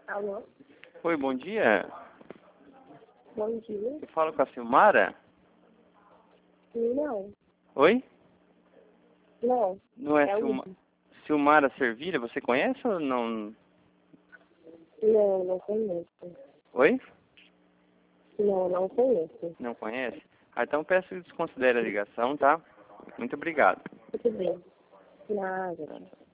Alô? Oi, bom dia. Bom dia. Eu falo com a Silmara? Não, Oi? não. Não é É o... Silmara Servilha? Você conhece ou não? Não, não conheço. Oi? Não, não conheço. Não conhece? Ah, então peço que desconsidere a ligação, tá? Muito obrigado. Tudo bem. Nada.